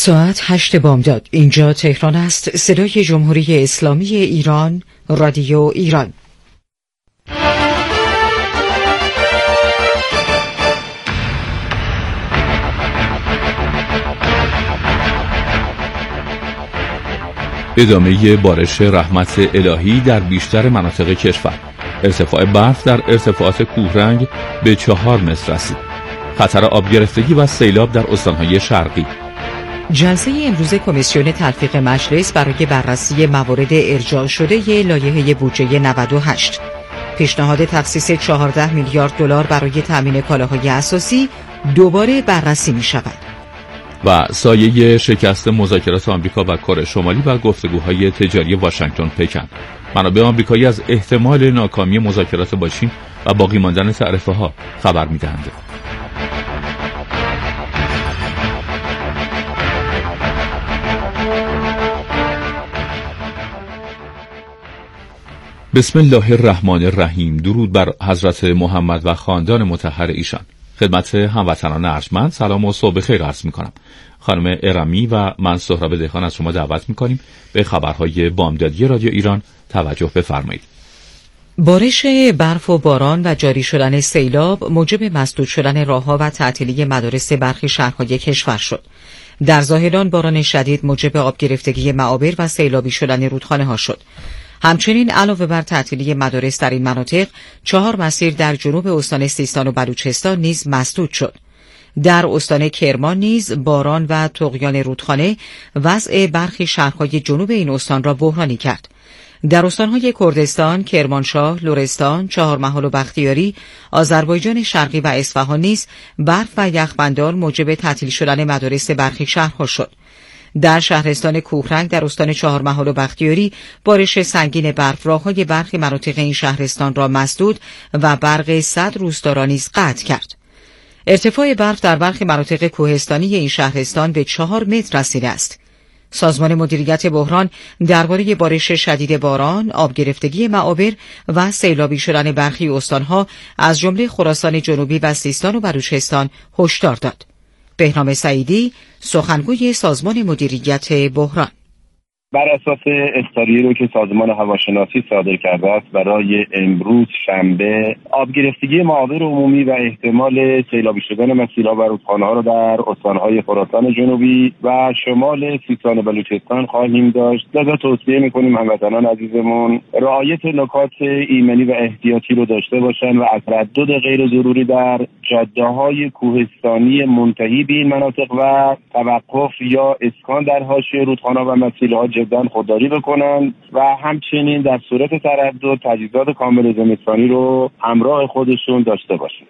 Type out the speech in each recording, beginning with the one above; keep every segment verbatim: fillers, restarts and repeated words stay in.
ساعت هشت بامداد. اینجا تهران است. صدای جمهوری اسلامی ایران، رادیو ایران. ادامه بارش رحمت الهی در بیشتر مناطق کشور. ارتفاع برف در ارتفاعات کوهرنگ به چهار متر رسید. خطر آب گرفتگی و سیلاب در استانهای شرقی. جلسه امروز کمیسیون تلفیق مجلس برای بررسی موارد ارجاع شده لایحه بودجه نود و هشت. پیشنهاد تخصیص چهارده میلیارد دلار برای تامین کالاهای اساسی دوباره بررسی می شود. و سایه شکست مذاکرات آمریکا و کره شمالی و گفتگوهای تجاری واشنگتن پکن. منابع آمریکایی از احتمال ناکامی مذاکرات با چین و باقی ماندن تعرفه ها خبر می‌دهند. بسم الله الرحمن الرحیم. درود بر حضرت محمد و خاندان مطهر ایشان. خدمت هموطنان ارجمند سلام و صبح خیر عرض می‌کنم. خانم ارمی و من سهراب دهقان از شما دعوت می‌کنیم به خبرهای بامدادی رادیو ایران توجه بفرمایید. بارش برف و باران و جاری شدن سیلاب موجب مسدود شدن راه‌ها و تعطیلی مدارس برخی شهرهای کشور شد. در زاهدان باران شدید موجب آب گرفتگی معابر و سیلابی شدن رودخانه‌ها شد. همچنین علاوه بر تعطیلی مدارس در این مناطق، چهار مسیر در جنوب استان سیستان و بلوچستان نیز مسدود شد. در استان کرمان نیز باران و طغیان رودخانه وضع برخی شهرهای جنوب این استان را بحرانی کرد. در استانهای کردستان، کرمانشاه، لرستان، چهارمحال و بختیاری، آذربایجان شرقی و اصفهان نیز برف و یخبندان موجب تعطیل شدن مدارس برخی شهرها شد. در شهرستان کوهرنگ در استان چهارمحال و بختیاری بارش سنگین برف راههای برخی مناطق این شهرستان را مسدود و برق صد روستا را نیز قطع کرد. ارتفاع برف در برخی مناطق کوهستانی این شهرستان به چهار متر رسیده است. سازمان مدیریت بحران درباره بارش شدید باران، آب گرفتگی معابر و سیلابی شدن برخی استانها از جمله خراسان جنوبی و سیستان و بلوچستان هشدار داد. بهنام سعیدی، سخنگوی سازمان مدیریت بحران: بر اساس احصایه‌ای رو که سازمان هواشناسی صادر کرده است برای امروز شنبه، آب گرفتگی معابر عمومی و احتمال سیلابی شدن مسیرها و رودخانه‌ها را در استان‌های خراسان جنوبی و شمال سیستان و بلوچستان خواهیم داشت. لذا توصیه می‌کنیم هموطنان عزیزمون رعایت نکات ایمنی و احتیاطی رو داشته باشند و از تردد غیر ضروری در جاده‌های کوهستانی منتهی به این مناطق و توقف یا اسکان در حاشیه رودخانه‌ها و مسیرها جداً خودداری بکنن و همچنین در صورت تردد تجهیزات کامل زمستانی رو همراه خودشون داشته باشن.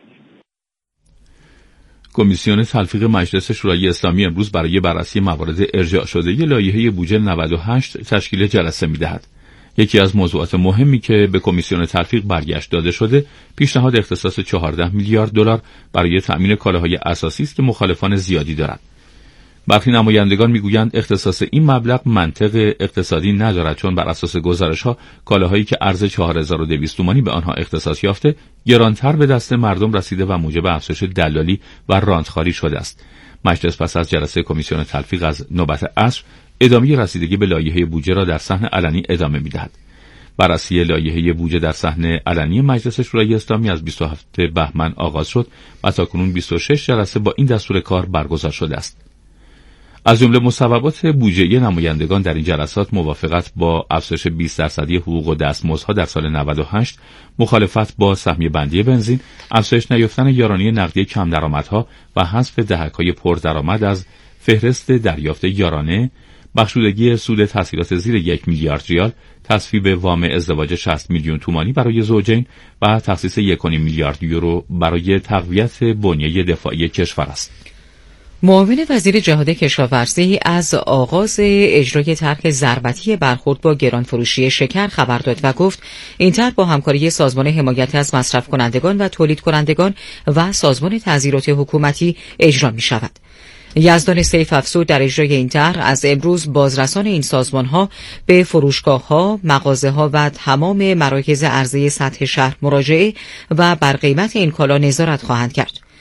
کمیسیون تلفیق مجلس شورای اسلامی امروز برای بررسی موارد ارجاع شده لایحه بودجه نود و هشت تشکیل جلسه می‌دهد. یکی از موضوعات مهمی که به کمیسیون تلفیق برگشت داده شده، پیشنهاد اختصاص چهارده میلیارد دلار برای تأمین کالاهای اساسی است که مخالفان زیادی دارند. برخی نمایندگان میگویند اختصاص این مبلغ منطق اقتصادی ندارد، چون بر اساس گزارش‌ها کالاهایی که ارز چهار هزار و دویست تومانی به آنها اختصاص یافته گرانتر به دست مردم رسیده و موجب افزایش دلالی و رانتخواری شده است. مجلس پس از جلسه کمیسیون تلفیق از نوبت عصر ادامه رسیدگی به لایحه بودجه را در صحن علنی ادامه می‌دهد. بررسی لایحه بودجه در صحن علنی مجلس شورای اسلامی از بیست و هفتم بهمن آغاز شد و تاکنون بیست و شش جلسه با این دستور کار برگزار شده است. از جمله مصوبات بودجه نمایندگان در این جلسات موافقت با افزایش بیست درصدی حقوق و دستمزدها در سال نود و هشت، مخالفت با سهمیه بندی بنزین، افزایش نیافتن یارانه نقدی کم درآمدها و حذف دهک‌های پردرآمد از فهرست دریافت یارانه، بخشودگی سود تسهیلات زیر یک میلیارد ریال، تصویب وام ازدواج شصت میلیون تومانی برای زوجین و تخصیص یک و نیم میلیارد یورو برای تقویت بنیه دفاعی کشور است. معاون وزیر جهاد کشاورزی از آغاز اجرای طرح ضربتی برخورد با گرانفروشی شکر خبر داد و گفت این طرح با همکاری سازمان حمایت از مصرف کنندگان و تولید کنندگان و سازمان تعزیرات حکومتی اجرا می شود. یزدان سیف افزود در اجرای این طرح از امروز بازرسان این سازمان‌ها به فروشگاه‌ها، مغازه‌ها و تمام مراکز عرضه سطح شهر مراجعه و بر قیمت این کالا نظارت خواهند کرد.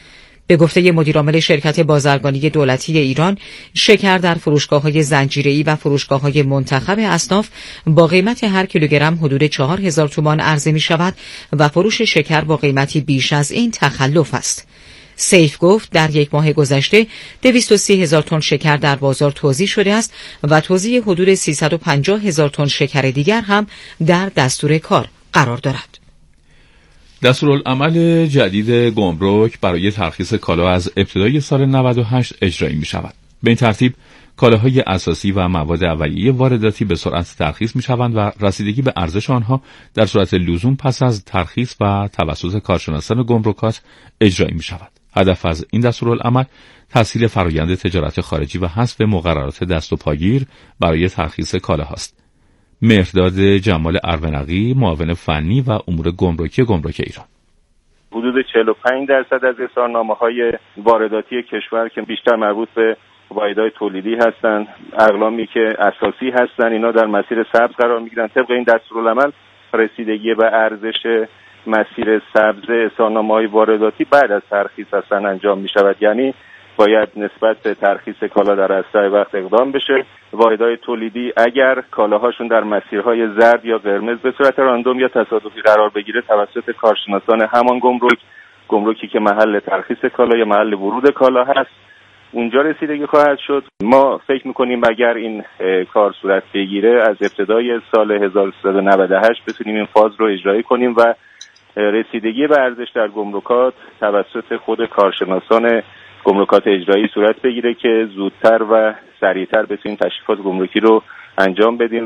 به گفته مدیرعامل شرکت بازرگانی دولتی ایران، شکر در فروشگاه‌های زنجیره‌ای و فروشگاه‌های منتخب اصناف با قیمت هر کیلوگرم حدود چهار هزار تومان عرضه می‌شود و فروش شکر با قیمتی بیش از این تخلف است. سیف گفت در یک ماه گذشته دویست و سی هزار تن شکر در بازار توزیع شده است و توزیع حدود سیصد و پنجاه هزار تن شکر دیگر هم در دستور کار قرار دارد. دستورالعمل جدید گمرک برای ترخیص کالا از ابتدای سال نود و هشت اجرایی می شود. به این ترتیب کالاهای اساسی و مواد اولیه وارداتی به سرعت ترخیص می شوند و رسیدگی به ارزش آنها در صورت لزوم پس از ترخیص و توسط کارشناسان گمرکات اجرایی می شود. هدف از این دستورالعمل تسهیل فرآیند تجارت خارجی و حذف مقررات دست و پاگیر برای ترخیص کالاهاست. مهرداد جمال ارونقی، معاون فنی و امور گمرکی گمرک ایران: حدود چهل و پنج درصد از اظهارنامه‌های وارداتی کشور که بیشتر مربوط به واحدهای تولیدی هستند، اقلامی که اساسی هستند، اینا در مسیر سبز قرار میگیرن. طبق این دستورالعمل رسیدگی به ارزش مسیر سبز اظهارنامه‌های وارداتی بعد از ترخیص اصلا انجام می شود. یعنی باید نسبت به ترخیص کالا در اسرع وقت اقدام بشه. واحدهای تولیدی اگر کالاهاشون در مسیرهای زرد یا قرمز به صورت راندوم یا تصادفی قرار بگیره، توسط کارشناسان همان گمرک، گمرکی که محل ترخیص کالا یا محل ورود کالا هست، اونجا رسیدگی خواهد شد. ما فکر میکنیم اگر این کار صورت بگیره از ابتدای سال هزار و سیصد و نود و هشت بتونیم این فاز رو اجرایی کنیم و رسیدگی به ارزش در گمرکات توسط خود کارشناسان گمرکات اجرایی صورت بگیره که زودتر و سریعتر بتونیم تشریفات گمرکی رو انجام بدیم.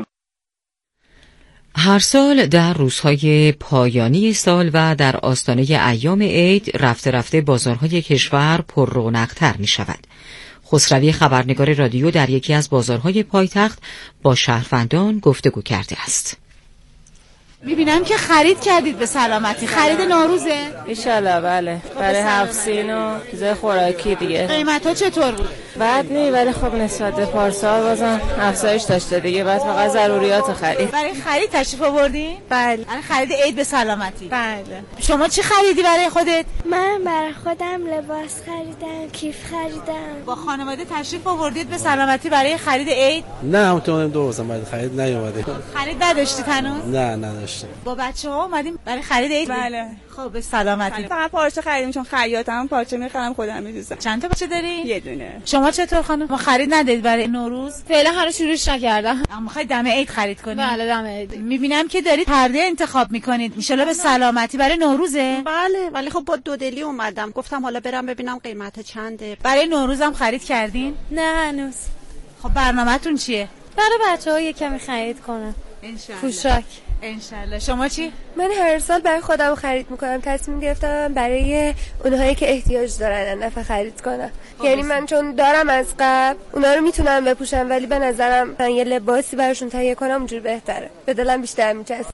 هر سال در روزهای پایانی سال و در آستانه ایام عید رفته رفته بازارهای کشور پر رونق‌تر می شود. خسروی خبرنگار رادیو در یکی از بازارهای پایتخت با شهروندان گفتگو کرده است. میبینم که خرید کردید به سلامتی. خرید نوروزه؟ ایشالله بله، برای هفت سین و چیزای خوراکی دیگه. قیمت ها چطور بود؟ بد نی، ولی خب نسبت به پارسال بازم افزایش داشته دیگه. بعد فقط ضروریات خرید. برای خرید تشریف آوردین؟ بله. برای خرید عید به سلامتی؟ بله. شما چی خریدی برای خودت؟ من برای خودم لباس خریدم، کیف خریدم. با خانواده تشریف آوردید به سلامتی برای خرید عید؟ نه، همونطور دو روزم بعد خرید نیومده. خرید نداشتید هنوز؟ نه نداشتم. با بچه‌ها اومدیم برای خرید عید؟ بله. خب به سلامتی. فقط پارچه خریدیم چون خیاطم، پارچه میخرم خودم می‌دوزم. چند تا بچه داری؟ یه دونه. شما چطور خانم؟ ما خرید ندید برای نوروز؟ فعلا هنوز شروعش نکردم. اما می‌خواید دم عید خرید کنید؟ بله دم عید. می‌بینم که دارید پرده انتخاب می‌کنید. ان شاءالله به سلامتی برای نوروزه؟ بله، ولی خب با دودلی اومدم. گفتم حالا برم ببینم قیمت چنده. برای نوروزم خرید کردین؟ نه هنوز. خب برنامه‌تون چیه؟ برای بچه‌ها یه کمی خرید کنم. انشالله. پوشاک. انشالله. شما چی؟ من هر سال برای خودم خرید میکنم. تصمیم گرفتم برای اونهایی که احتیاج دارن نفع خرید کنم. یعنی من چون دارم از قبل اونا رو میتونم بپوشم، ولی به نظرم من یه لباسی براشون تهیه کنم اونجوری بهتره، به دلم بیشتر میچسبه.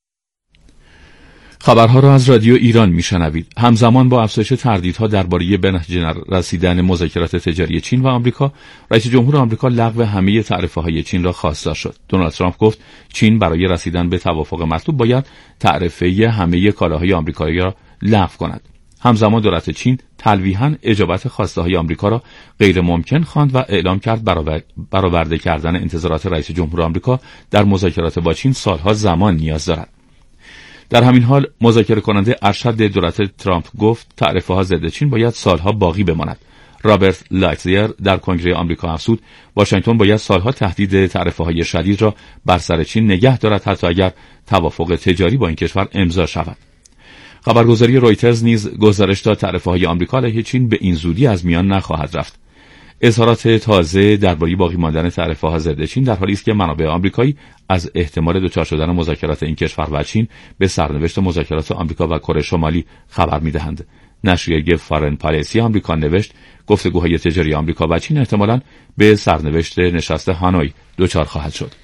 خبرها را از رادیو ایران میشنوید. همزمان با افزایش تردیدها درباره به نتیجه رسیدن مذاکرات تجاری چین و آمریکا، رئیس جمهور آمریکا لغو همه تعرفه‌های چین را خواستار شد. دونالد ترامپ گفت چین برای رسیدن به توافق مطلوب باید تعرفه همه کالاهای آمریکایی را لغو کند. همزمان دولت چین تلویحاً اجابت خواسته‌های آمریکا را غیر ممکن خواند و اعلام کرد برآور... برآورده کردن انتظارات رئیس جمهور آمریکا در مذاکرات با چین سالها زمان نیاز دارد. در همین حال مذاکره کننده ارشد دولت ترامپ گفت تعرفه‌ها ضد چین باید سالها باقی بماند. رابرت لایتزیر در کنگره آمریکا افزود واشنگتن باید سالها تهدید تعرفه‌های شدید را بر سر چین نگه دارد حتی اگر توافق تجاری با این کشور امضا شود. خبرگزاری رویترز نیز گزارش داد تعرفه‌های آمریکا علیه چین به این زودی از میان نخواهد رفت. اظهارات تازه درباره باقی ماندن تعرفه‌ها ضد چین در حالی است که منابع آمریکایی از احتمال دچار شدن مذاکرات این کشور و چین به سرنوشت مذاکرات آمریکا و کره شمالی خبر می‌دهند. نشریه فارن پالیسی آمریکا نوشت گفتگوهای تجاری آمریکا و چین احتمالاً به سرنوشت نشست هانوی دچار خواهد شد.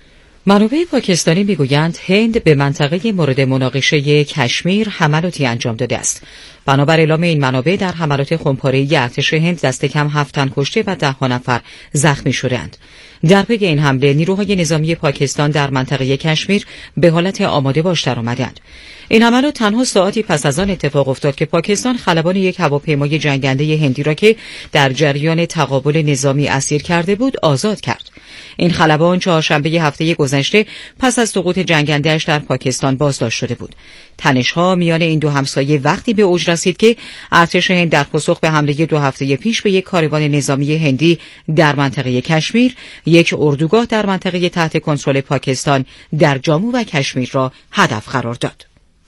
منابع پاکستانی میگویند هند به منطقه مورد مناقشه کشمیر حملاتی انجام داده است. بنابر اعلام این منابع در حملات خمپاره‌ای ارتش هند دست کم هفت تن کشته و ده نفر زخمی شدند. در پی این حمله نیروهای نظامی پاکستان در منطقه کشمیر به حالت آماده باش درآمدند. این حملات تنها ساعتی پس از آن اتفاق افتاد که پاکستان خلبان یک هواپیمای جنگنده هندی را که در جریان تقابل نظامی اسیر کرده بود آزاد کرد. این خلبان چهارشنبه هفته گذشته پس از سقوط جنگنده‌اش در پاکستان بازداشت شده بود. تنش‌ها میان این دو همسایه وقتی به اوج رسید که ارتش هند در پاسخ به حمله دو هفته پیش به یک کاروان نظامی هندی در منطقه کشمیر، یک اردوگاه در منطقه تحت کنترل پاکستان در جامو و کشمیر را هدف قرار داد.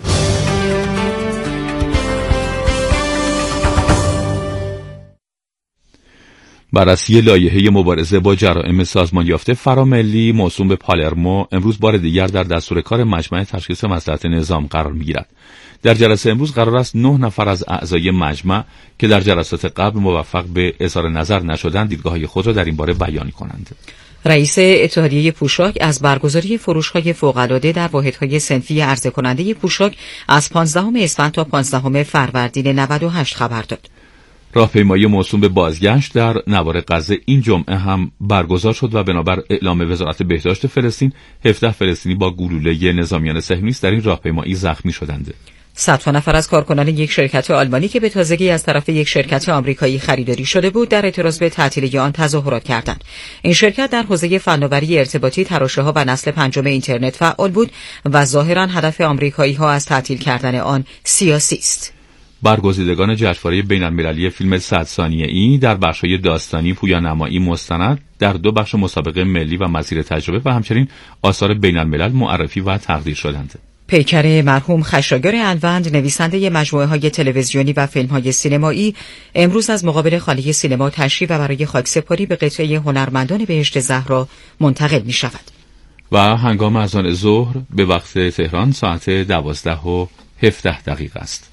بررسی لایحه مبارزه با جرائم سازمان یافته فراملی موسوم به پالرمو امروز بار دیگر در دستور کار مجمع تشخیص مصلحت نظام قرار می‌گیرد. در جلسه امروز قرار است نه نفر از اعضای مجمع که در جلسات قبل موفق به اظهار نظر نشدند دیدگاه‌های خود را در این باره بیان کنند. رئیس اتحادیه پوشاک از برگزاری فروش‌های فوق‌العاده در واحدهای صنفی عرضه کننده پوشاک از پانزدهم اسفند تا پانزدهم فروردین نود و هشت خبر داد. راهپیمایی موسوم به بازگشت در نوار غزه این جمعه هم برگزار شد و بنابر اعلام وزارت بهداشت فلسطین هفده فلسطینی با گلوله نظامیان صهیونیست در این راهپیمایی زخمی شدند. صدها نفر از کارکنان یک شرکت آلمانی که به تازگی از طرف یک شرکت آمریکایی خریداری شده بود در اعتراض به تعطیلی آن تظاهرات کردند. این شرکت در حوزه فناوری ارتباطی، تراشه‌ها و نسل پنجم اینترنت فعال بود و ظاهراً هدف آمریکایی‌ها از تعطیل کردن آن سیاسی است. برگزیدگان جشنواره بین‌المللی فیلم صد ثانیه‌ای در بخش‌های داستانی، پویانمایی، مستند در دو بخش مسابقه ملی و مسیر تجربه و همچنین آثار بین‌الملل معرفی و تقدیر شدند. پیکر مرحوم خشایار الوند، نویسنده مجموعه‌های تلویزیونی و فیلم‌های سینمایی، امروز از مقابل خانه سینما تشریف و برای خاکسپاری به قطعه هنرمندان بهشت زهرا منتقل می‌شود. و هنگام اذان ظهر به وقت تهران ساعت دوازده و هفده دقیقه است.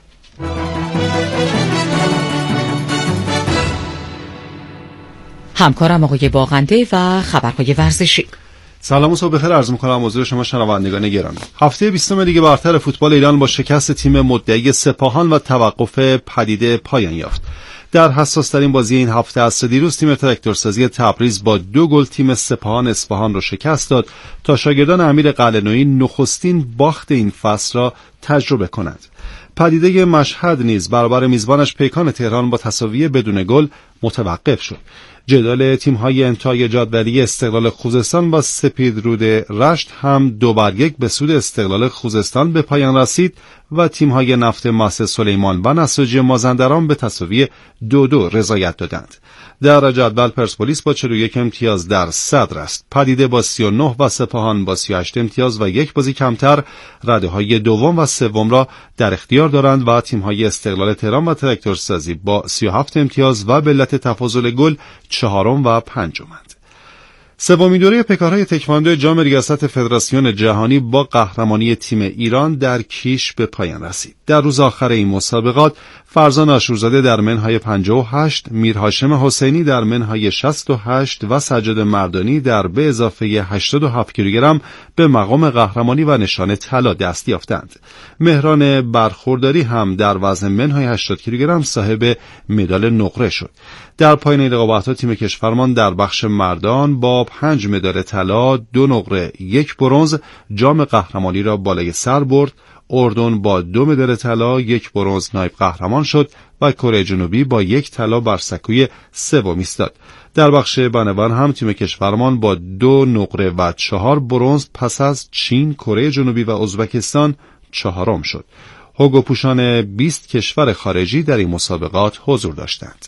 همکارم آقای باغنده و خبرهای ورزشی. سلام و صبح بخیر عرض می‌کنم حضور شما شنوندگان گرامی. هفته بیستم لیگ برتر فوتبال ایران با شکست تیم مدعی سپاهان و توقف پدیده پایان یافت. در حساس‌ترین بازی این هفته عصر دیروز تیم تراکتورسازی تبریز با دو گل تیم سپاهان اصفهان را شکست داد تا شاگردان امیر قلعه‌نویی نخستین باخت این فصل را تجربه کنند. پدیده مشهد نیز برابر میزبانش پیکان تهران با تساوی بدون گل متوقف شد. جدال تیم‌های انتهای جدولی استقلال خوزستان با سپیدرود رشت هم دو بر یک به سود استقلال خوزستان به پایان رسید و تیم‌های نفت ماس سلیمان و نساجی مازندران به تساوی دو دو رضایت دادند. در جدول پرسپولیس با چهل و یک امتیاز در صدر است. پدیده با سی و نه و سپاهان با سی و هشت امتیاز و یک بازی کمتر رده‌های دوم و سوم را در اختیار دارند و تیم‌های استقلال تهران و تراکتورسازی با سی و هفت امتیاز و به علت تفاضل گل چهارم و پنجمند. سومین دوره پیکارهای تکواندو جام ریاست فدراسیون جهانی با قهرمانی تیم ایران در کیش به پایان رسید. در روز آخر این مسابقات فرزان آشورزاده در منهای پنجاه و هشت، میر هاشم حسینی در منهای شصت و هشت و سجاد مردانی در به اضافه هشتاد و هفت کیلوگرم به مقام قهرمانی و نشان طلا دست یافتند. مهران برخورداری هم در وزن منهای هشتاد کیلوگرم صاحب مدال نقره شد. در پایان رقابت‌ها تیم کشورمان در بخش مردان با پنج مدال طلا، دو نقره، یک برنز جام قهرمانی را بالای سر برد. اردن با دو مدال طلا، یک برنز نایب قهرمان شد و کره جنوبی با یک طلا بر سکوی سوم ایستاد. در بخش بانوان هم تیم کشورمان با دو نقره و چهار برنز پس از چین، کره جنوبی و ازبکستان چهارم شد. هوگو پوشان بیست کشور خارجی در این مسابقات حضور داشتند.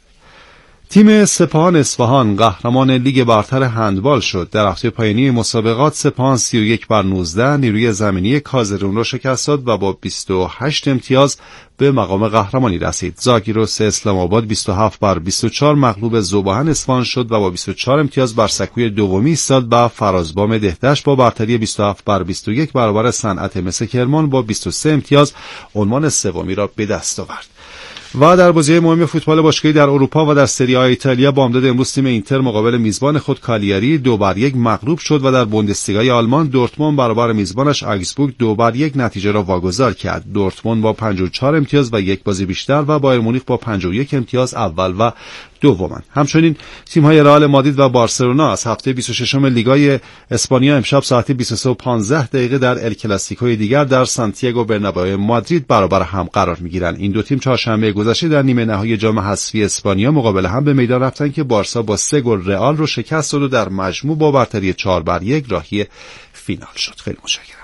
تیم سپاهان اصفهان قهرمان لیگ برتر هندبال شد. در هفته پایانی مسابقات سپاهان سی و یک بر نوزده نیروی زمینی کازرون را شکست داد و با بیست و هشت امتیاز به مقام قهرمانی رسید. زاگیروس اسلام آباد بیست و هفت بر بیست و چهار مغلوب ذوباهن اصفهان شد و با بیست و چهار امتیاز بر سکوی دومی ایستاد و فرازبام دهدشت با برتری بیست و هفت بر بیست و یک برابر صنعت مس کرمان با بیست و سه امتیاز عنوان سومی را به دست آورد. و در بازی مهم فوتبال باشگاهی در اروپا و در سری آ ایتالیا بامداد امروز تیم اینتر مقابل میزبان خود کالیاری دو بر یک مغلوب شد و در بوندسلیگای آلمان دورتموند برابر میزبانش آگزبورگ دو بر یک نتیجه را واگذار کرد. دورتموند با پنجاه و چهار امتیاز و یک بازی بیشتر و بایر مونیخ با پنجاه و یک امتیاز اول و دومن. همچنین تیم‌های رئال مادرید و بارسلونا از هفته بیست و ششم لیگای اسپانیا امشب ساعت بیست و سه و پانزده دقیقه در ال کلاسیکوی دیگر در سانتیاگو برنابئو مادرید برابر هم قرار می‌گیرند. این دو تیم چهارشنبه گذشته در نیمه نهایی جام حذفی اسپانیا مقابل هم به میدان رفتند که بارسا با سه گل رئال رو شکست داد و در مجموع با برتری چهار بر یک راهی فینال شد. خیلی متشکرم.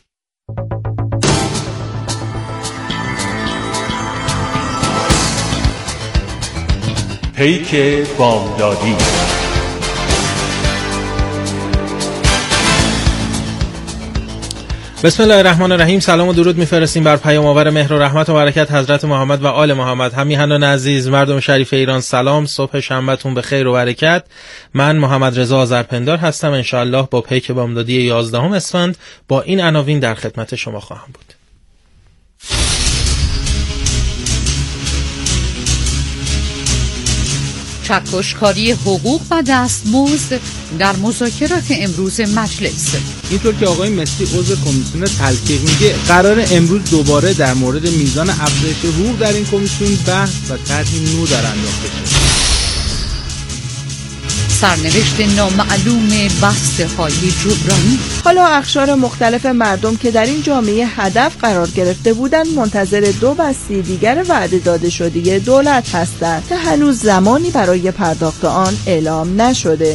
پیک بامدادی. بسم الله الرحمن الرحیم. سلام و درود میفرستیم بر پیام آور مهر و رحمت و برکت حضرت محمد و آل محمد. همیهنان عزیز، مردم شریف ایران، سلام. صبح شنبهتون به خیر و برکت. من محمد رضا آذرپندار هستم. انشاءالله با پیک بامدادی یازدهم اسفند با این عناوین در خدمت شما خواهم بود. چکشکاری حقوق و دستمزد در مذاکرات امروز مجلس. اینطور که آقای مسی عضو کمیسیون تلفیق میگه قرار امروز دوباره در مورد میزان افزایش حقوق در این کمیسیون بحث و طرحی نو در انداخته شد. سرنوشت نامعلوم بسته های جبرانی. حالا اقشار مختلف مردم که در این جامعه هدف قرار گرفته بودند منتظر دو بسته دیگر وعده داده شده دولت هستند که هنوز زمانی برای پرداخت آن اعلام نشده.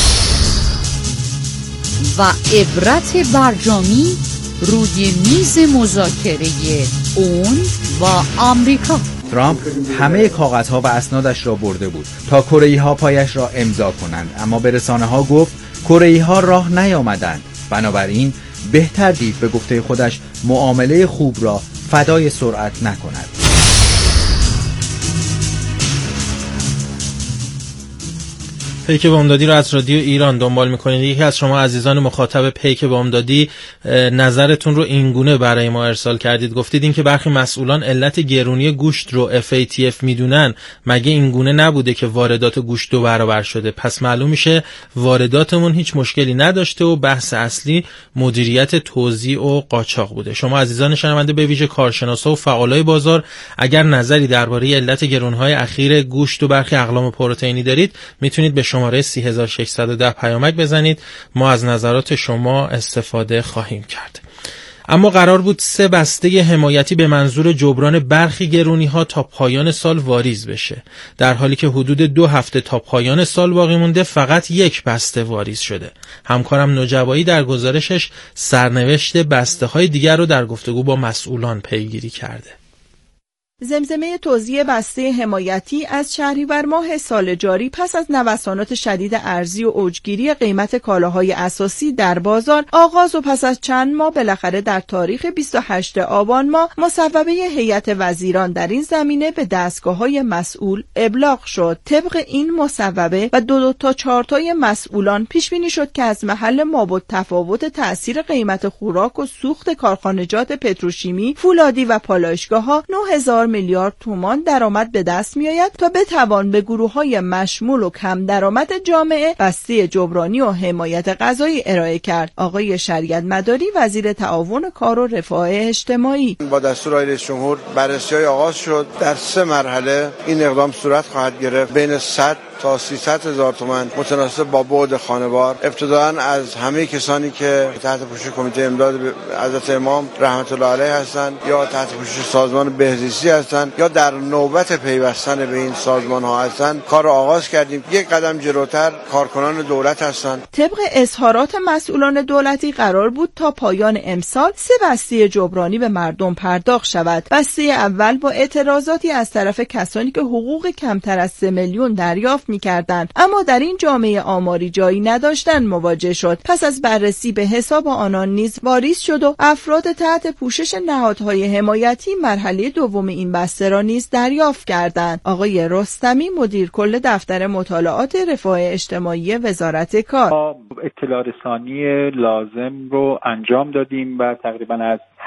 و عبرت برجامی روی میز مذاکره اون و آمریکا. ترامپ همه کاغذها و اسنادش را برده بود تا کره‌ای‌ها پایش را امضا کنند، اما به رسانه‌ها گفت کره‌ای‌ها راه نیامدند. بنابراین بهتر دید به گفته خودش معامله خوب را فدای سرعت نکند. پیک بامدادی رو از رادیو ایران دنبال میکنید. یکی از شما عزیزان مخاطب پیک بامدادی نظرتون رو اینگونه برای ما ارسال کردید. گفتید این که برخی مسئولان علت گرونی گوشت رو اف ای تی اف میدونن، مگه اینگونه نبوده که واردات گوشت دو برابر شده؟ پس معلوم میشه وارداتمون هیچ مشکلی نداشته و بحث اصلی مدیریت توزیع و قاچاق بوده. شما عزیزان شنونده به ویژه کارشناسا و فعالای بازار اگر نظری درباره علت گرونهای اخیر گوشت و برخی اقلام پروتئینی دارید، میتونید به شماره سه هزار و ششصد و ده پیامک بزنید. ما از نظرات شما استفاده خواهیم کرد. اما قرار بود سه بسته حمایتی به منظور جبران برخی گرونی‌ها تا پایان سال واریز بشه، در حالی که حدود دو هفته تا پایان سال باقی مونده فقط یک بسته واریز شده. همکارم نجوایی در گزارشش سرنوشت بسته‌های دیگر رو در گفتگو با مسئولان پیگیری کرده. زمزمه توزیع بسته حمایتی از شهریور ماه سال جاری پس از نوسانات شدید ارزی و اوجگیری قیمت کالاهای اساسی در بازار آغاز و پس از چند ماه بالاخره در تاریخ بیست و هشتم آبان ماه مصوبه هیئت وزیران در این زمینه به دستگاه‌های مسئول ابلاغ شد. طبق این مصوبه و دو دو تا چهار تای مسئولان پیش بینی شد که از محل مابالتفاوت تأثیر قیمت خوراک و سوخت کارخانجات پتروشیمی، فولادی و پالایشگاه‌ها نه هزار میلیارد تومان درآمد به دست میآید تا بتوان به گروه‌های مشمول و کم درآمد جامعه بسته جبرانی و حمایت غذایی ارائه کرد. آقای شریعت مداری وزیر تعاون کار و رفاه اجتماعی: با دستور آقای رئیس جمهور بررسی‌های آغاز شد. در سه مرحله این اقدام صورت خواهد گرفت. بین صد تا سیصد هزار تومان متناسب با بعد خانوار، ابتداً از همه کسانی که تحت پوشش کمیته امداد حضرت امام رحمت الله علیه هستند یا تحت پوشش سازمان بهزیستی هستند یا در نوبت پیوستن به این سازمان ها هستند کار را آغاز کردیم. یک قدم جلوتر کارکنان دولت هستند. طبق اظهارات مسئولان دولتی قرار بود تا پایان امسال سه بسته جبرانی به مردم پرداخت شود. بسته اول با اعتراضاتی از طرف کسانی که حقوق کمتر از سه میلیون دریافت می‌کردند اما در این جامعه آماری جایی نداشتند مواجه شد. پس از بررسی به حساب آنان نیز واریز شد و افراد تحت پوشش نهادهای حمایتی مرحله دوم این بسته را نیز دریافت کردند. آقای رستمی مدیر کل دفتر مطالعات رفاه اجتماعی وزارت کار: اطلاع رسانی لازم رو انجام دادیم و تقریبا از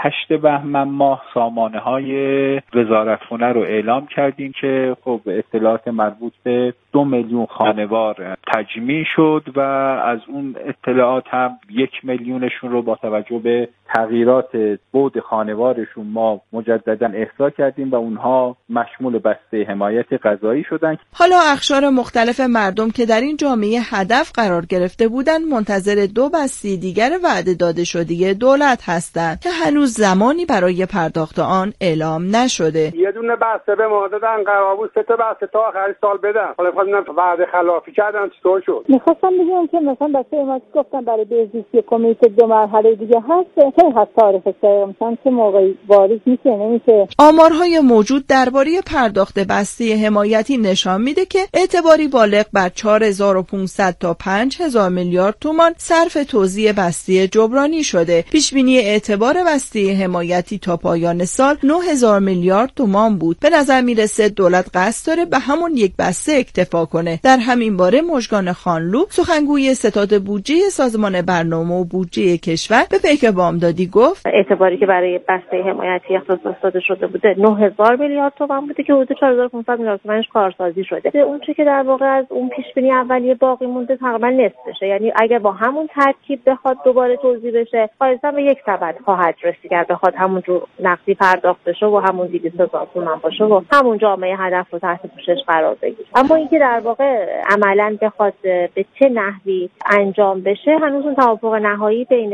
هشت بهمن ماه سامانه های وزارتخونه رو اعلام کردیم که خب اطلاعات مربوط به دو میلیون خانوار تجمیع شد و از اون اطلاعات هم یک میلیونشون رو با توجه به تغییرات بعد خانوارشون ما مجددا احصا کردیم و اونها مشمول بسته حمایت غذایی شدن. حالا اقشار مختلف مردم که در این جامعه هدف قرار گرفته بودند منتظر دو بسته دیگر وعده داده شده دولت هستند که هنوز زمانی برای پرداخت آن اعلام نشده. یه دونه بسته به ما دادن، قرار بود سه تا بسته تا آخر سال بدن. حالا خواستم وعده خلافی کردن، چطور شد؟ می‌خواستم بگم که مثلا بسته ما گفتن برای بهزیستی کمیته دو مرحله دیگه هست، چه هست تعریف سر مثلا چه موقعی واریز میشه نمیشه. آمارهای موجود درباره پرداخت بسته حمایتی نشان میده که اعتباری بالغ بر چهار هزار و پانصد تا پنج هزار میلیارد تومان صرف توزیع بسته جبرانی شده. پیش بینی اعتبار بسته حمایتی تا پایان سال نه هزار میلیارد تومان بود. به نظر میرسه دولت قصد داره به همون یک بسته اکتفا کنه. در همین باره مژگان خانلو سخنگوی ستاد بودجه سازمان برنامه و بودجه کشور به پیک بامدادی گفت اعتباری که برای بسته حمایتی اختصاص داده شده بوده نه هزار میلیارد تومان بوده که حدود چهار هزار و پانصد میلیارد تومانش کارسازی شده. اون چیزی که در واقع از اون پیش بینی اولیه باقی مونده تقریبا نصفشه. یعنی اگر با همون ترکیب بخواد دوباره توزیع بشه غالبا به یک سبد خواهد رسید. اگر بخواد همونجور نقدی پرداخت بشه و همون دویست هزار تومان باشه و همون جامعه هدف رو تحت پوشش قرار بگیره. اما اینکه در واقع عملاً بخواد به چه نحوی انجام بشه هنوز اون توافق نهایی بین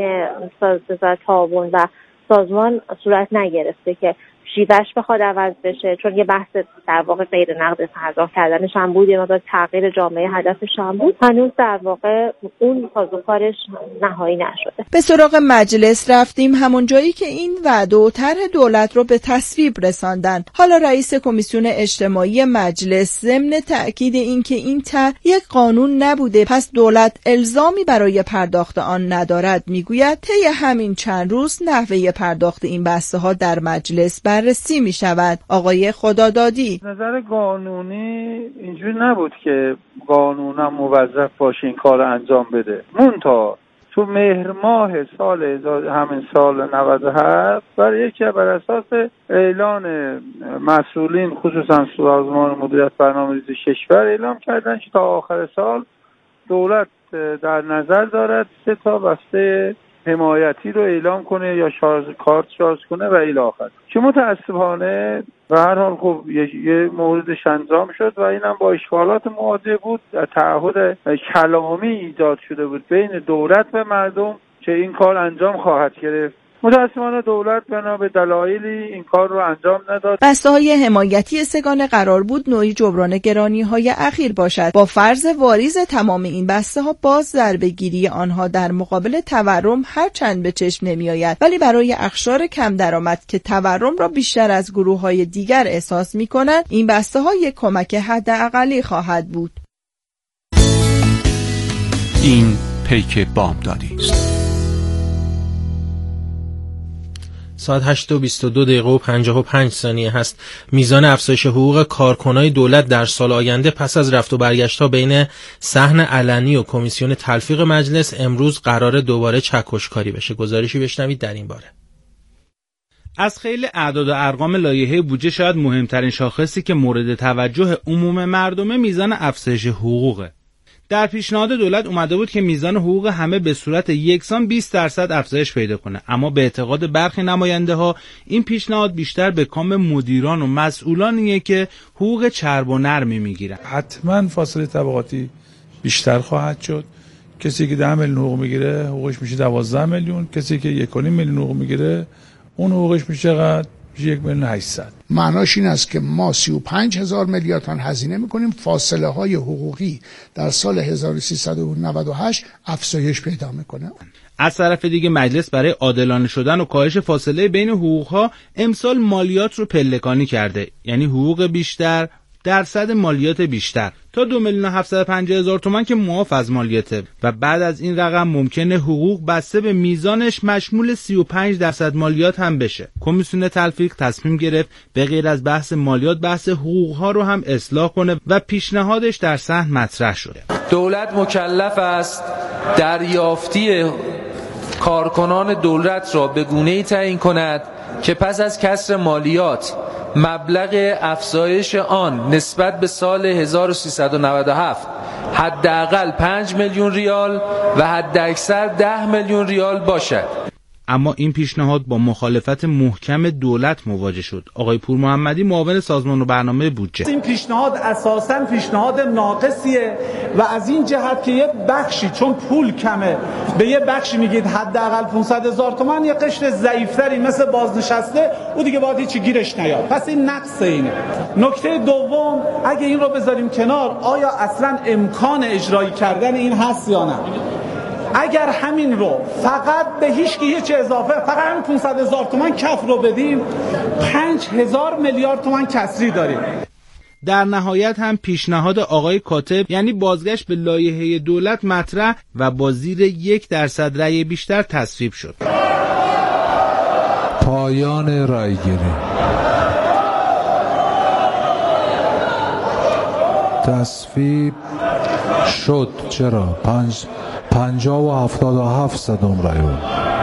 وزارت تعاون و سازمان صورت نگرفته که شیوهش بخواد عوض بشه، چون یه بحث در واقع غیر نقد پرداخت کردنش هم بود، یه مقدار تغییر جامعه هدفش هم بود. هنوز در واقع اون سازوکارش نهایی نشده. به سراغ مجلس رفتیم، همون جایی که این وعده و طرح دولت رو به تصویب رساندن. حالا رئیس کمیسیون اجتماعی مجلس ضمن تأکید این که این طرح یک قانون نبوده پس دولت الزامی برای پرداخت آن ندارد میگوید طی همین چند روز نحوه پرداخت این بسته ها در مجلس بررسی می شود. آقای خدادادی نظر قانونی اینجوری نبود که قانونا موظف باشه این کار انجام بده. منتها تو مهر ماه سال همین سال نود و هفت برای یکی بر اساس اعلان مسئولین خصوصا سازمان مدیریت برنامه‌ریزی کشور اعلام کردن که تا آخر سال دولت در نظر دارد سه تا بسته حمایتی رو اعلام کنه یا شارژ کارت شارژ کنه و الی آخر. که متاسفانه به هر حال خب یه موردش انجام شد و اینم با اشکالات مواجه بود. تعهد کلامی ایجاد شده بود بین دولت و مردم که این کار انجام خواهد گرفت. متاسفانه دولت بنا به دلایلی این کار رو انجام نداد. بسته‌های حمایتی سگانه قرار بود نوعی جبران گرانی‌های اخیر باشد با فرض واریز تمام این بسته‌ها باز ضربه‌گیری آنها در مقابل تورم هر چند به چشم نمی‌آید، ولی برای اقشار کم درآمد که تورم را بیشتر از گروه‌های دیگر احساس می‌کنند این بسته‌ها یک کمک حداقلی خواهد بود. این پیک بامدادی است. ساعت هشت و بیست و دو دقیقه و پنجاه و پنج ثانیه هست. میزان افزایش حقوق کارکنان دولت در سال آینده پس از رفت و برگشت‌ها بین صحن علنی و کمیسیون تلفیق مجلس امروز قرار دوباره چکشکاری بشه. گزارشی بشنوید در این باره. از خیلی اعداد و ارقام لایحه بودجه شاید مهمترین شاخصی که مورد توجه عموم مردمه میزان افزایش حقوقه. در پیشنهاد دولت اومده بود که میزان حقوق همه به صورت یکسان بیست درصد افزایش پیدا کنه، اما به اعتقاد برخی نماینده ها این پیشنهاد بیشتر به کام مدیران و مسئولانیه که حقوق چرب و نرمی میگیرن. حتما فاصله طبقاتی بیشتر خواهد شد. کسی که ده میلیون حقوق میگیره حقوقش میشه دوازده میلیون، کسی که یک و نیم میلیون حقوق میگیره اون حقوقش میشه چقدر؟ یک میلیون هشتصد. معناش این است که ما سی و پنج هزار میلیارد تومان هزینه میکنیم، فاصله های حقوقی در سال هزار و سیصد و نود و هشت افزایش پیدا میکنه. از طرف دیگه مجلس برای عادلانه شدن و کاهش فاصله بین حقوقها امسال مالیات رو پلکانی کرده، یعنی حقوق بیشتر درصد مالیات بیشتر تا دو میلیون و هفتصد و پنجاه هزار تومان که معاف از مالیاته و بعد از این رقم ممکنه حقوق بسته به میزانش مشمول سی و پنج درصد مالیات هم بشه. کمیسیون تلفیق تصمیم گرفت به غیر از بحث مالیات بحث حقوق ها رو هم اصلاح کنه و پیشنهادش در صحن مطرح شده. دولت مکلف است دریافتی کارکنان دولت را به گونه‌ای تعیین کند که پس از کسر مالیات مبلغ افزایش آن نسبت به سال هزار و سیصد و نود و هفت حداقل پنج میلیون ریال و حداکثر ده میلیون ریال باشد. اما این پیشنهاد با مخالفت محکم دولت مواجه شد. آقای پور محمدی معاون سازمان و برنامه بودجه: این پیشنهاد اساساً پیشنهاد ناقصیه و از این جهت که یه بخشی چون پول کمه به یه بخشی میگید حداقل پانصد هزار تومان، یه قشر ضعیف‌تری مثل بازنشسته او دیگه باید هیچی گیرش نیاد. پس این نقص اینه. نکته دوم، اگه این رو بذاریم کنار، آیا اصلاً امکان اجرایی کردن این هست یا نه؟ اگر همین رو فقط به هیچ کی هیچ اضافه، فقط همین پانصد هزار تومان کف رو بدیم، پنج هزار میلیارد تومان کسری داریم. در نهایت هم پیشنهاد آقای کاتب، یعنی بازگشت به لایحه دولت، مطرح و با زیر یک درصد رأی بیشتر تصویب شد. پایان رأیگیری. تصویب شد. چرا؟ پنج پنجاه و هفتاد و هفت صدم رأی بود.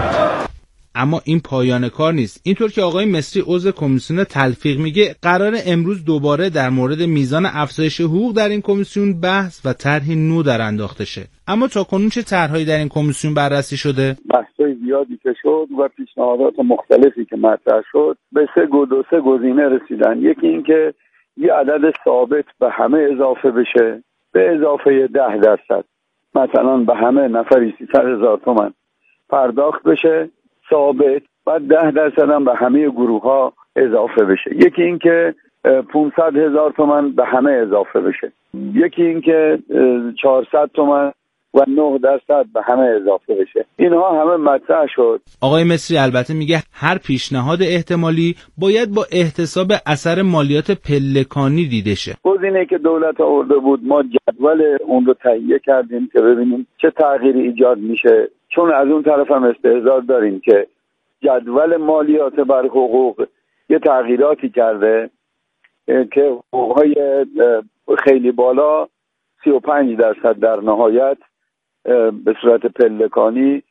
اما این پایان کار نیست. اینطور که آقای مصری عضو کمیسیون تلفیق میگه، قرار امروز دوباره در مورد میزان افزایش حقوق در این کمیسیون بحث و طرحی نو در انداخته شه. اما تاکنون چه طرحهایی در این کمیسیون بررسی شده؟ بحث‌های زیادی که شد و پیشنهادات مختلفی که مطرح شد، به سه دو سه گزینه رسیدن. یکی این که یه عدد ثابت به همه اضافه بشه، به اضافه ده درصد، مثلا به همه نفری سیصد هزار تومان پرداخت بشه ثابت، بعد ده درصد هم به همه گروه ها اضافه بشه. یکی این که پانصد هزار تومان به همه اضافه بشه. یکی این که چهارصد تومان و نه درصد به همه اضافه بشه. اینها همه مطرح شد. آقای مصری البته میگه هر پیشنهاد احتمالی باید با احتساب اثر مالیات پلکانی دیده شه. گزینه‌ای که دولت آورده بود، ما جدول اون رو تهیه کردیم که ببینیم چه تغییری ایجاد میشه، چون از اون طرف هم استحضار داریم که جدول مالیات بر حقوق یه تغییراتی کرده که حقوق‌های خیلی بالا سی و پنج درصد در نهایت به صورت پلکانی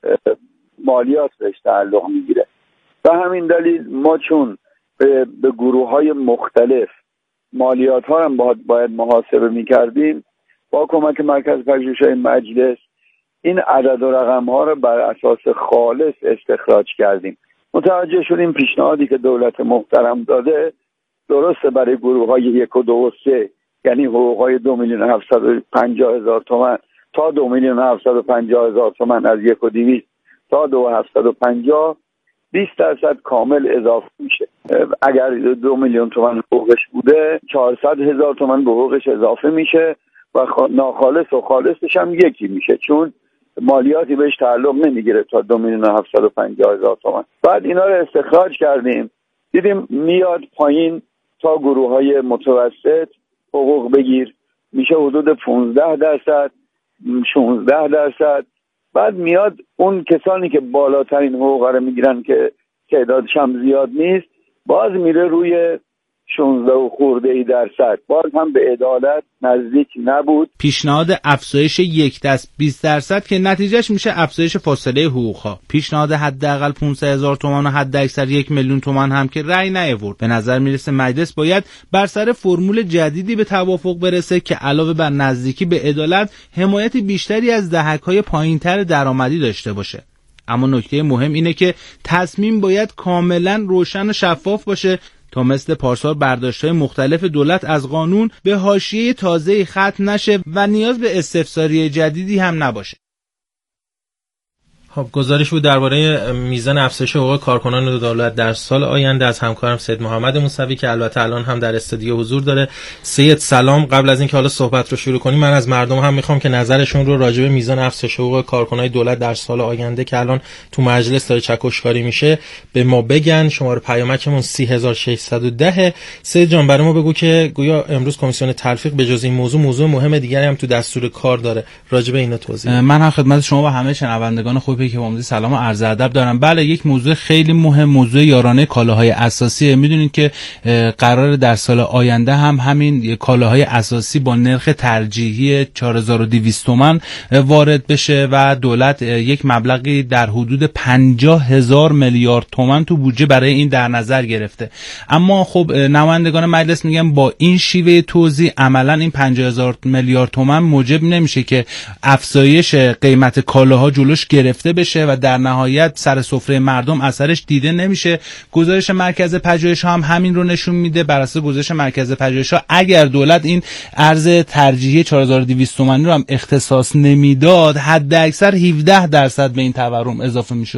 مالیات بهش تعلق میگیره. به همین دلیل ما چون به, به گروه های مختلف مالیات ها هم باید محاسبه میکردیم، با کمک مرکز پژوهش‌های مجلس این عدد و رقم ها رو بر اساس خالص استخراج کردیم. متوجه شدیم پیشنهادی که دولت محترم داده درسته برای گروه های یک و دو و سه، یعنی حقوق های دو میلیون هفتصد و پنجاه هزار تومان تا دو میلیون هفتصد و پنجاه هزار تومان، از یک و دویست تا دو هفتصد و پنجاه، بیست درصد کامل اضافه میشه. اگر دو میلیون تومان حقوقش بوده، چهارصد هزار تومان به حقوقش اضافه میشه و ناخالص و خالصش هم یکی میشه، چون مالیاتی بهش تعلق نمیگیره تا دو میلیون هفتصد و پنجاه هزار تومان. بعد اینا رو استخراج کردیم، دیدیم میاد پایین تا گروه های متوسط حقوق بگیر، میشه حدود پانزده درصد، شانزده درصد. بعد میاد اون کسانی که بالاترین حقوق رو میگیرن که تعدادش هم زیاد نیست، باز میره روی شانزده و خورده ای درصد، باز هم به عدالت نزدیک نبود. پیشنهاد افزایش یک دست بیست درصد که نتیجهش میشه افزایش فاصله حقوقها. پیشنهاد حداقل پانصد هزار تومان و حد اکثر یک میلیون تومان هم که رأی نیاورد. به نظر میرسه مجلس باید بر سر فرمول جدیدی به توافق برسه که علاوه بر نزدیکی به عدالت، حمایت بیشتری از دهک‌های پایین‌تر درآمدی داشته باشه. اما نکته مهم اینه که تصمیم باید کاملا روشن و شفاف باشه تا مثل پارسال برداشت‌های مختلف دولت از قانون به حاشیه تازه‌ای ختم نشه و نیاز به استفساری جدیدی هم نباشه. خب گزارش بود درباره میزان افزایش حقوق کارکنان دولت در سال آینده از همکارم سید محمد موسوی که البته الان هم در استودیو حضور داره. سید سلام، قبل از اینکه حالا صحبت رو شروع کنیم، من از مردم هم میخوام که نظرشون رو راجع به میزان افزایش حقوق کارکنان دولت در سال آینده که الان تو مجلس داره چکشکاری میشه به ما بگن. شماره پیامکمون سه هزار و ششصد و ده. سید جان برای ما بگو که گویا امروز کمیسیون تلفیق به جز این موضوع موضوع مهم دیگری هم تو دستور کار داره، راجع به اینا توضیح. من هم خدمت شما و همه شنوندگان خوب پیک بامدادی سلام و عرض ادب دارم. بله، یک موضوع خیلی مهم، موضوع یارانه کالاهای اساسیه. میدونید که قرار در سال آینده هم همین کالاهای اساسی با نرخ ترجیحی چهار هزار و دویست تومان وارد بشه و دولت یک مبلغی در حدود پنجاه هزار میلیارد تومان تو بودجه برای این در نظر گرفته. اما خب نمایندگان مجلس میگن با این شیوه توزیع عملا این پنجاه هزار میلیارد تومان موجب نمیشه که افزایش قیمت کالاها جلوش گرفته بشه و در نهایت سر سفره مردم اثرش دیده نمیشه. گزارش مرکز پژوهش‌ها هم همین رو نشون میده. بر اساس گزارش مرکز پژوهش‌ها اگر دولت این ارز ترجیحی چهار هزار و دویست تومانی رو هم اختصاص نمیداد، حد اکثر هفده درصد به این تورم اضافه میشد.